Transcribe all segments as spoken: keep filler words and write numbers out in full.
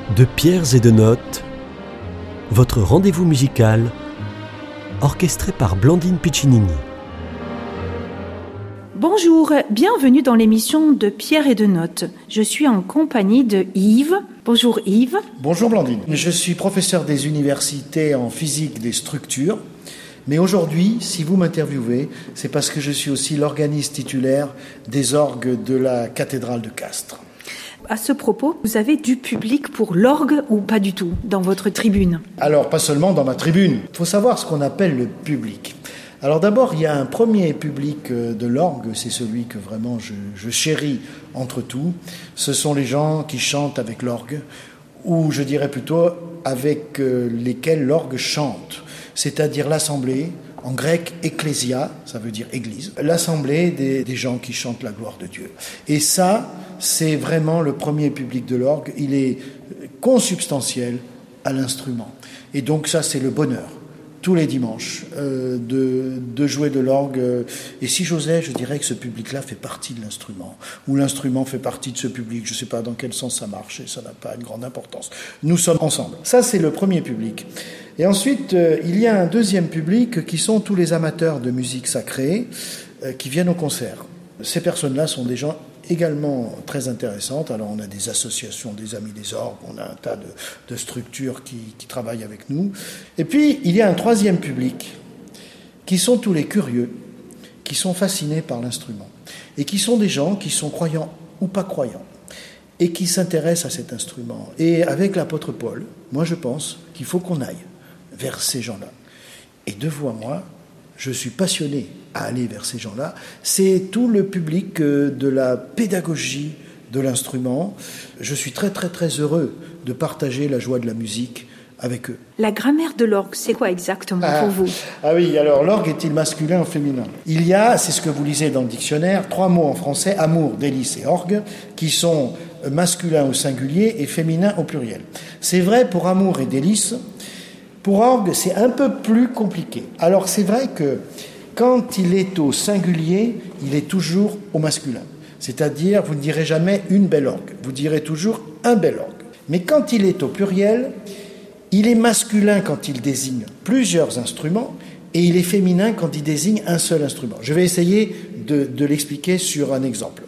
De pierres et de notes, votre rendez-vous musical, orchestré par Blandine Piccinini. Bonjour, bienvenue dans l'émission de Pierres et de notes. Je suis en compagnie de Yves. Bonjour Yves. Bonjour Blandine. Je suis professeur des universités en physique des structures. Mais aujourd'hui, si vous m'interviewez, c'est parce que je suis aussi l'organiste titulaire des orgues de la cathédrale de Castres. À ce propos, vous avez du public pour l'orgue ou pas du tout dans votre tribune? Alors, pas seulement dans ma tribune. Il faut savoir ce qu'on appelle le public. Alors d'abord, il y a un premier public de l'orgue, c'est celui que vraiment je, je chéris entre tout. Ce sont les gens qui chantent avec l'orgue, ou je dirais plutôt avec lesquels l'orgue chante, c'est-à-dire l'assemblée, en grec ecclésia, ça veut dire église, l'assemblée des, des gens qui chantent la gloire de Dieu. Et ça, c'est vraiment le premier public de l'orgue, il est consubstantiel à l'instrument. Et donc ça, c'est le bonheur, tous les dimanches, euh, de, de jouer de l'orgue. Et si j'osais, je dirais que ce public-là fait partie de l'instrument, ou l'instrument fait partie de ce public, je ne sais pas dans quel sens ça marche, et ça n'a pas une grande importance. Nous sommes ensemble. Ça, c'est le premier public. Et ensuite, euh, il y a un deuxième public qui sont tous les amateurs de musique sacrée euh, qui viennent au concert. Ces personnes-là sont des gens également très intéressantes. Alors, on a des associations, des amis des orgues, on a un tas de, de structures qui, qui travaillent avec nous. Et puis, il y a un troisième public qui sont tous les curieux, qui sont fascinés par l'instrument et qui sont des gens qui sont croyants ou pas croyants et qui s'intéressent à cet instrument. Et avec l'apôtre Paul, moi, je pense qu'il faut qu'on aille vers ces gens-là. Et de vous à moi, je suis passionné à aller vers ces gens-là. C'est tout le public de la pédagogie de l'instrument. Je suis très très très heureux de partager la joie de la musique avec eux. La grammaire de l'orgue, c'est quoi exactement ah, pour vous? Ah oui, alors l'orgue est-il masculin ou féminin? Il y a, c'est ce que vous lisez dans le dictionnaire, trois mots en français, amour, délice et orgue, qui sont masculins au singulier et féminins au pluriel. C'est vrai pour amour et délice. Pour orgue, c'est un peu plus compliqué. Alors, c'est vrai que quand il est au singulier, il est toujours au masculin. C'est-à-dire, vous ne direz jamais une belle orgue, vous direz toujours un bel orgue. Mais quand il est au pluriel, il est masculin quand il désigne plusieurs instruments et il est féminin quand il désigne un seul instrument. Je vais essayer de, de l'expliquer sur un exemple.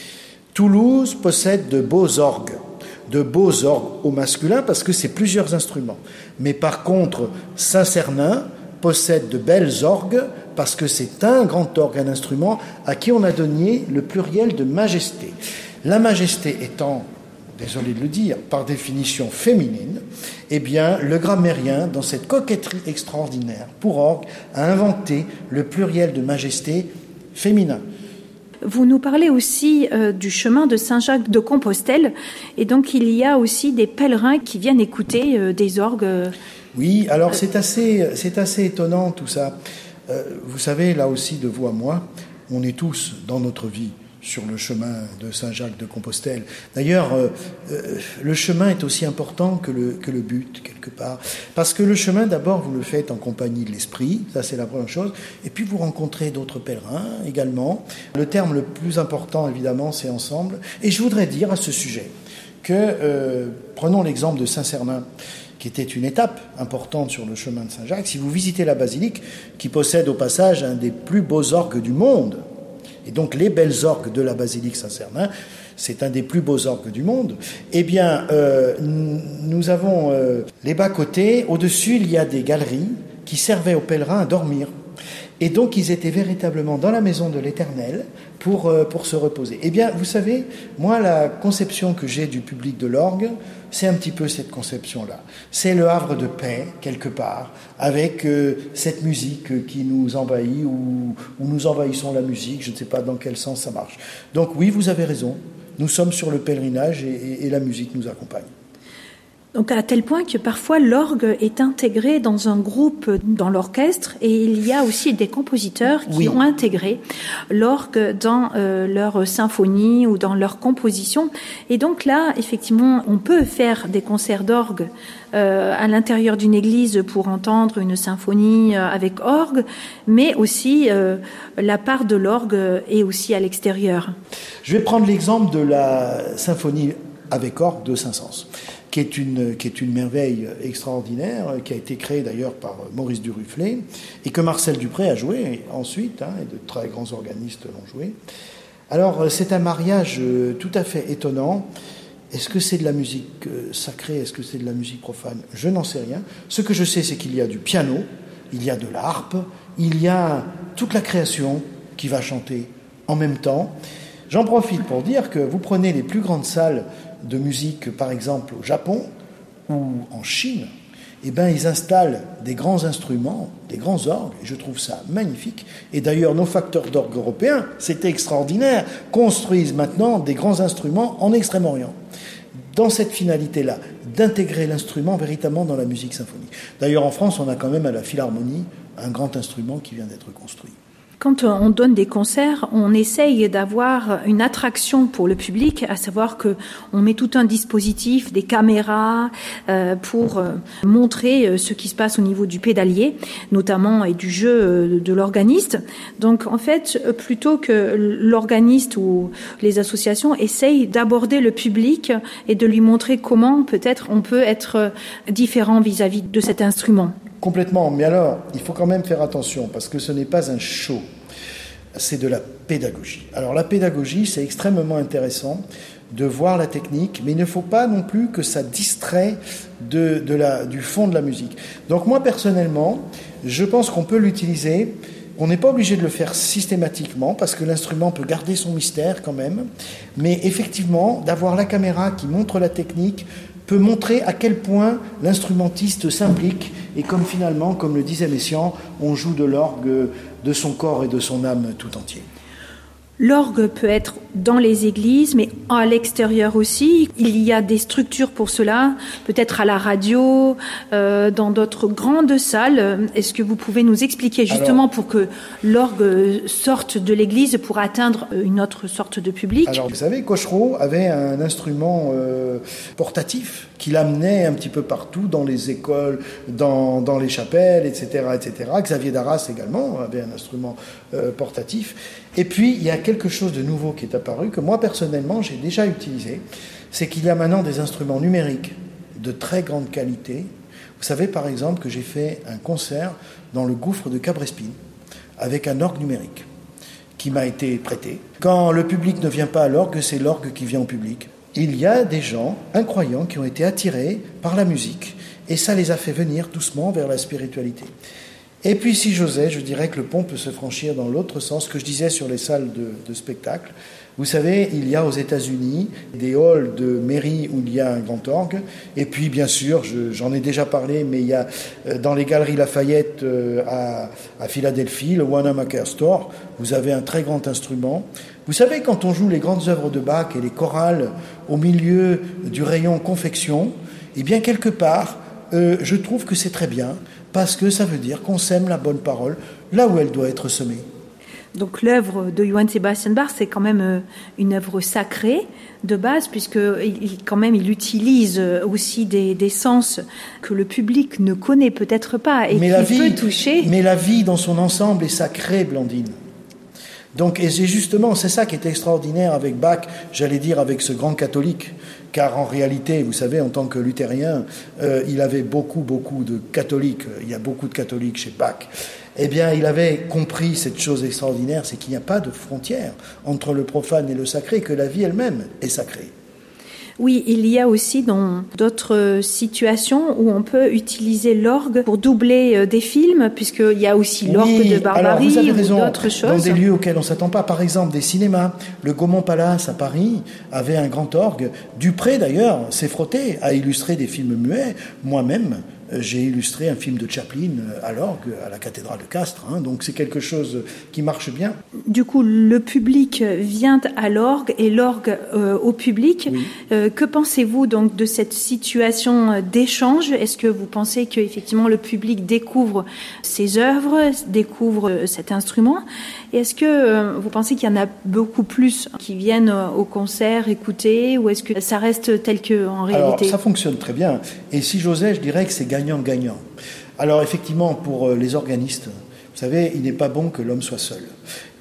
Toulouse possède de beaux orgues. de beaux orgues au masculin parce que c'est plusieurs instruments. Mais par contre, Saint-Cernin possède de belles orgues parce que c'est un grand orgue, un instrument à qui on a donné le pluriel de majesté. La majesté étant, désolé de le dire, par définition féminine, eh bien, le grammairien, dans cette coquetterie extraordinaire pour orgue, a inventé le pluriel de majesté féminin. Vous nous parlez aussi euh, du chemin de Saint-Jacques de Compostelle, et donc il y a aussi des pèlerins qui viennent écouter euh, des orgues. Euh... Oui, alors c'est assez, c'est assez étonnant tout ça. Euh, vous savez, là aussi, de vous à moi, on est tous dans notre vie sur le chemin de Saint-Jacques de Compostelle. D'ailleurs, euh, euh, le chemin est aussi important que le, que le but, quelque part. Parce que le chemin, d'abord, vous le faites en compagnie de l'esprit, ça c'est la première chose, et puis vous rencontrez d'autres pèlerins également. Le terme le plus important, évidemment, c'est ensemble. Et je voudrais dire à ce sujet que, euh, prenons l'exemple de Saint-Cernin, qui était une étape importante sur le chemin de Saint-Jacques. Si vous visitez la basilique, qui possède au passage un des plus beaux orgues du monde, et donc les belles orgues de la basilique Saint-Cernin, c'est un des plus beaux orgues du monde, eh bien, euh, nous avons euh, les bas-côtés. Au-dessus, il y a des galeries qui servaient aux pèlerins à dormir. Et donc, ils étaient véritablement dans la maison de l'Éternel pour, euh, pour se reposer. Eh bien, vous savez, moi, la conception que j'ai du public de l'orgue, c'est un petit peu cette conception-là. C'est le havre de paix, quelque part, avec euh, cette musique qui nous envahit, ou, ou nous envahissons la musique, je ne sais pas dans quel sens ça marche. Donc oui, vous avez raison, nous sommes sur le pèlerinage et, et, et la musique nous accompagne. Donc à tel point que parfois l'orgue est intégré dans un groupe dans l'orchestre, et il y a aussi des compositeurs qui oui. ont intégré l'orgue dans euh, leur symphonie ou dans leur composition. Et donc là, effectivement, on peut faire des concerts d'orgue euh, à l'intérieur d'une église pour entendre une symphonie euh, avec orgue, mais aussi euh, la part de l'orgue est aussi à l'extérieur. Je vais prendre l'exemple de la symphonie avec orgue de Saint-Saëns, qui est une, qui est une merveille extraordinaire, qui a été créée d'ailleurs par Maurice Duruflé, et que Marcel Dupré a joué ensuite, hein, et de très grands organistes l'ont joué. Alors, c'est un mariage tout à fait étonnant. Est-ce que c'est de la musique sacrée? Est-ce que c'est de la musique profane? Je n'en sais rien. Ce que je sais, c'est qu'il y a du piano, il y a de la harpe, il y a toute la création qui va chanter en même temps. J'en profite pour dire que vous prenez les plus grandes salles de musique, par exemple au Japon ou en Chine, eh ben, ils installent des grands instruments, des grands orgues, et je trouve ça magnifique. Et d'ailleurs, nos facteurs d'orgue européens, c'était extraordinaire, construisent maintenant des grands instruments en Extrême-Orient, dans cette finalité-là, d'intégrer l'instrument véritablement dans la musique symphonique. D'ailleurs, en France, on a quand même à la Philharmonie un grand instrument qui vient d'être construit. Quand on donne des concerts, on essaye d'avoir une attraction pour le public, à savoir que on met tout un dispositif, des caméras euh, pour euh, montrer ce qui se passe au niveau du pédalier, notamment et du jeu de l'organiste. Donc en fait, plutôt que l'organiste ou les associations essayent d'aborder le public et de lui montrer comment peut-être on peut être différent vis-à-vis de cet instrument. Complètement, mais alors, il faut quand même faire attention, parce que ce n'est pas un show, c'est de la pédagogie. Alors la pédagogie, c'est extrêmement intéressant de voir la technique, mais il ne faut pas non plus que ça distrait de, de la, du fond de la musique. Donc moi, personnellement, je pense qu'on peut l'utiliser. On n'est pas obligé de le faire systématiquement, parce que l'instrument peut garder son mystère quand même, mais effectivement, d'avoir la caméra qui montre la technique peut montrer à quel point l'instrumentiste s'implique, et comme finalement, comme le disait Messiaen, on joue de l'orgue de son corps et de son âme tout entier. L'orgue peut être dans les églises, mais à l'extérieur aussi. Il y a des structures pour cela, peut-être à la radio, euh, dans d'autres grandes salles. Est-ce que vous pouvez nous expliquer justement alors, pour que l'orgue sorte de l'église pour atteindre une autre sorte de public? Alors, vous savez, Cochereau avait un instrument euh, portatif qu'il amenait un petit peu partout, dans les écoles, dans, dans les chapelles, et cetera, et cetera. Xavier Darras également avait un instrument euh, portatif. Et puis, il y a quelque chose de nouveau qui est apparu, que moi, personnellement, j'ai déjà utilisé. C'est qu'il y a maintenant des instruments numériques de très grande qualité. Vous savez, par exemple, que j'ai fait un concert dans le gouffre de Cabrespine avec un orgue numérique qui m'a été prêté. Quand le public ne vient pas à l'orgue, c'est l'orgue qui vient au public. Il y a des gens incroyants qui ont été attirés par la musique et ça les a fait venir doucement vers la spiritualité. Et puis, si j'osais, je dirais que le pont peut se franchir dans l'autre sens, que je disais sur les salles de, de spectacle. Vous savez, il y a aux États-Unis des halls de mairie où il y a un grand orgue. Et puis, bien sûr, je, j'en ai déjà parlé, mais il y a dans les Galeries Lafayette à, à Philadelphie, le Wanamaker Store, vous avez un très grand instrument. Vous savez, quand on joue les grandes œuvres de Bach et les chorales au milieu du rayon confection, eh bien, quelque part, euh, je trouve que c'est très bien, parce que ça veut dire qu'on sème la bonne parole là où elle doit être semée. Donc l'œuvre de Johann Sebastian Bach, c'est quand même une œuvre sacrée de base, puisque il, quand même il utilise aussi des, des sens que le public ne connaît peut-être pas et mais qui vie, peut toucher. Mais la vie dans son ensemble est sacrée, Blandine. Donc, et c'est justement, c'est ça qui est extraordinaire avec Bach, j'allais dire avec ce grand catholique, car en réalité, vous savez, en tant que luthérien, euh, il avait beaucoup, beaucoup de catholiques, il y a beaucoup de catholiques chez Bach. Eh bien, il avait compris cette chose extraordinaire, c'est qu'il n'y a pas de frontière entre le profane et le sacré, que la vie elle-même est sacrée. Oui, il y a aussi dans d'autres situations où on peut utiliser l'orgue pour doubler des films, puisqu'il y a aussi l'orgue oui, de Barbarie alors vous avez raison, ou d'autres choses. Dans des lieux auxquels on ne s'attend pas, par exemple des cinémas. Le Gaumont Palace à Paris avait un grand orgue. Dupré, d'ailleurs, s'est frotté à illustrer des films muets. Moi-même, j'ai illustré un film de Chaplin à l'orgue, à la cathédrale de Castres. Hein, donc c'est quelque chose qui marche bien. Du coup, le public vient à l'orgue et l'orgue euh, au public. Oui. Euh, que pensez-vous donc de cette situation d'échange? Est-ce que vous pensez qu'effectivement le public découvre ces œuvres, découvre cet instrument? Et est-ce que euh, vous pensez qu'il y en a beaucoup plus qui viennent au concert écouter, ou est-ce que ça reste tel qu'en réalité? Alors, ça fonctionne très bien. Et si j'osais, je dirais que c'est gagnant-gagnant. Alors effectivement, pour les organistes, vous savez, il n'est pas bon que l'homme soit seul.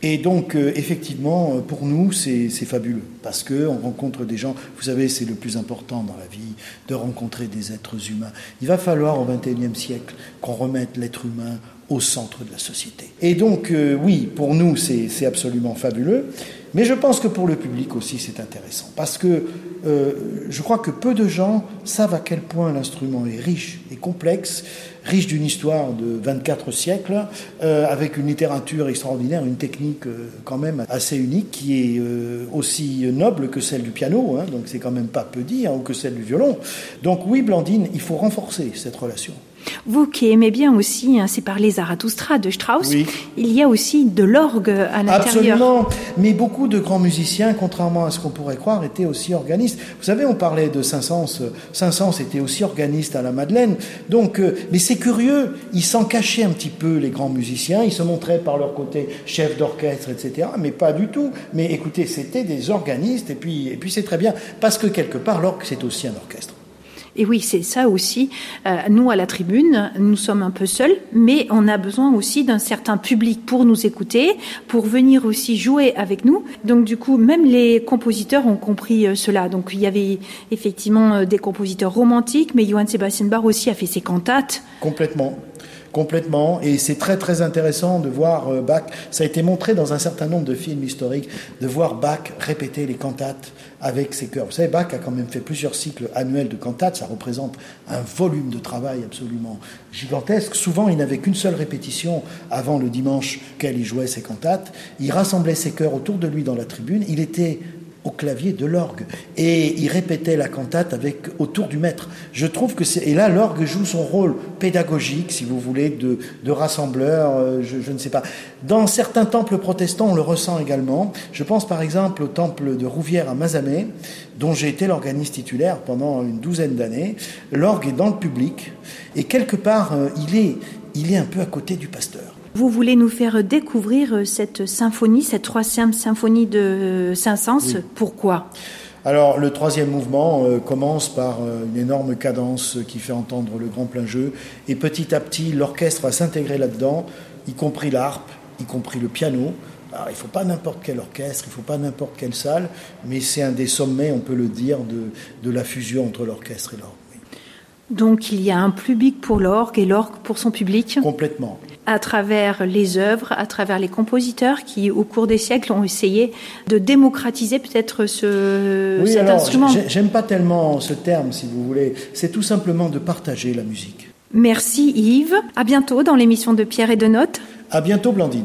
Et donc, euh, effectivement, pour nous, c'est, c'est fabuleux, parce qu'on rencontre des gens, vous savez, c'est le plus important dans la vie, de rencontrer des êtres humains. Il va falloir au vingt et unième siècle qu'on remette l'être humain au centre de la société. Et donc, euh, oui, pour nous, c'est, c'est absolument fabuleux, mais je pense que pour le public aussi, c'est intéressant, parce que euh, je crois que peu de gens savent à quel point l'instrument est riche et complexe, riche d'une histoire de vingt-quatre siècles, euh, avec une littérature extraordinaire, une technique euh, quand même assez unique, qui est euh, aussi noble que celle du piano, hein, donc c'est quand même pas peu dire, ou que celle du violon. Donc oui, Blandine, il faut renforcer cette relation. Vous qui aimez bien aussi, hein, c'est parler Zarathustra de Strauss, oui. Il y a aussi de l'orgue à l'intérieur. Absolument, mais beaucoup de grands musiciens, contrairement à ce qu'on pourrait croire, étaient aussi organistes. Vous savez, on parlait de Saint-Saëns, Saint-Saëns était aussi organiste à la Madeleine, donc, euh, mais c'est curieux, ils s'en cachaient un petit peu, les grands musiciens, ils se montraient par leur côté chef d'orchestre, et cetera, mais pas du tout. Mais écoutez, c'était des organistes, et puis, et puis c'est très bien, parce que quelque part, l'orgue, c'est aussi un orchestre. Et oui, c'est ça aussi. Euh, nous, à la tribune, nous sommes un peu seuls, mais on a besoin aussi d'un certain public pour nous écouter, pour venir aussi jouer avec nous. Donc, du coup, même les compositeurs ont compris euh, cela. Donc, il y avait effectivement euh, des compositeurs romantiques, mais Johann Sebastian Bach aussi a fait ses cantates. Complètement. Complètement, et c'est très très intéressant de voir Bach, ça a été montré dans un certain nombre de films historiques, de voir Bach répéter les cantates avec ses chœurs. Vous savez, Bach a quand même fait plusieurs cycles annuels de cantates, ça représente un volume de travail absolument gigantesque. Souvent, il n'avait qu'une seule répétition avant le dimanche auquel il jouait ses cantates. Il rassemblait ses chœurs autour de lui dans la tribune, il était au clavier de l'orgue, et il répétait la cantate avec autour du maître. Je trouve que c'est... Et là, l'orgue joue son rôle pédagogique, si vous voulez, de, de rassembleur, euh, je, je ne sais pas. Dans certains temples protestants, on le ressent également. Je pense par exemple au temple de Rouvière à Mazamet, dont j'ai été l'organiste titulaire pendant une douzaine d'années. L'orgue est dans le public, et quelque part, euh, il est, il est un peu à côté du pasteur. Vous voulez nous faire découvrir cette symphonie, cette troisième symphonie de Saint-Saëns. Oui. Pourquoi ? Alors, le troisième mouvement euh, commence par euh, une énorme cadence qui fait entendre le grand plein jeu. Et petit à petit, l'orchestre va s'intégrer là-dedans, y compris l'harpe, y compris le piano. Alors, il ne faut pas n'importe quel orchestre, il ne faut pas n'importe quelle salle, mais c'est un des sommets, on peut le dire, de, de la fusion entre l'orchestre et l'orgue. Oui. Donc, il y a un public pour l'orgue et l'orgue pour son public ? Complètement. À travers les œuvres, à travers les compositeurs qui, au cours des siècles, ont essayé de démocratiser peut-être ce, oui, cet alors, instrument. J'aime pas tellement ce terme, si vous voulez. C'est tout simplement de partager la musique. Merci Yves. À bientôt dans l'émission de Pierre et de Notes. À bientôt Blandine.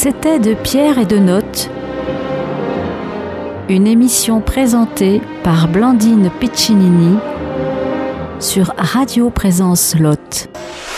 C'était de Pierre et de Notes, une émission présentée par Blandine Piccinini sur Radio Présence Lot.